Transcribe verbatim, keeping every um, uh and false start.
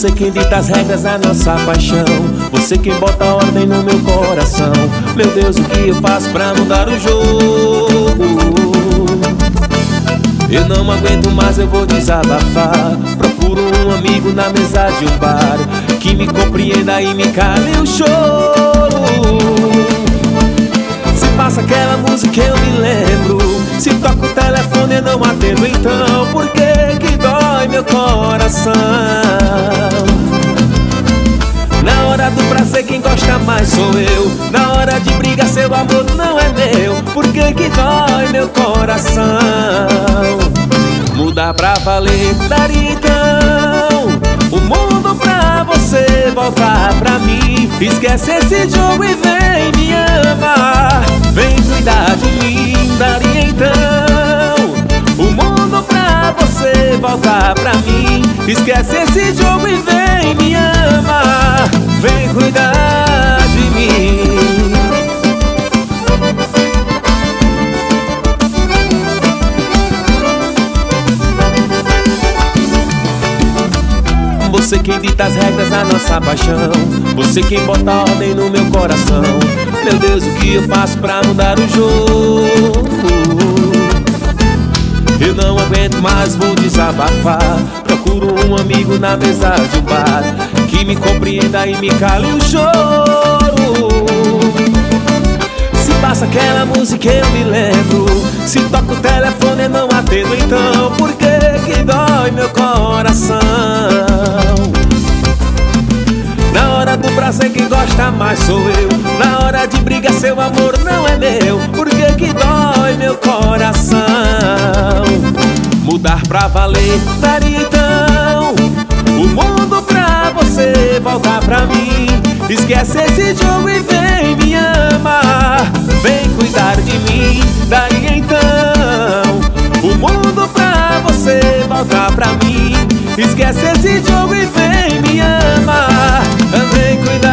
Você quem dita as regras da nossa paixão, você quem bota ordem no meu coração. Meu Deus, o que eu faço pra mudar o jogo? Eu não aguento mais, eu vou desabafar. Procuro um amigo na mesa de um bar que me compreenda e me cale o choro. Se passa aquela música eu me lembro, se toca o telefone eu não atendo. Então por que que dói meu coração? Na hora do prazer quem gosta mais sou eu, na hora de briga seu amor não é meu. Por que que dói meu coração? Mudar pra valer, daria então o mundo pra você voltar pra mim. Esquece esse jogo e vem me amar, vem cuidar de mim, daria então o mundo pra você voltar pra mim. Esquece esse jogo e vem me amar, vem cuidar de mim. Você quem dita as regras da nossa paixão, você quem bota ordem no meu coração. Meu Deus, o que eu faço pra mudar o jogo? Eu não aguento mais, vou desabafar. Procuro um amigo na mesa de um bar que me compreenda e me cale o choro. Se passa aquela música eu me lembro, se toca o telefone eu não atendo. Então por que que dói meu coração? Na hora do prazer quem gosta mais sou eu, na hora de briga seu amor não é meu. Por que que dói meu coração? Mudar pra valer, daria então o mundo pra você voltar pra mim. Esquece esse jogo e vem me amar, vem cuidar de mim, daria então o mundo pra você voltar pra mim. Esquece esse jogo e vem me amar, vem cuidar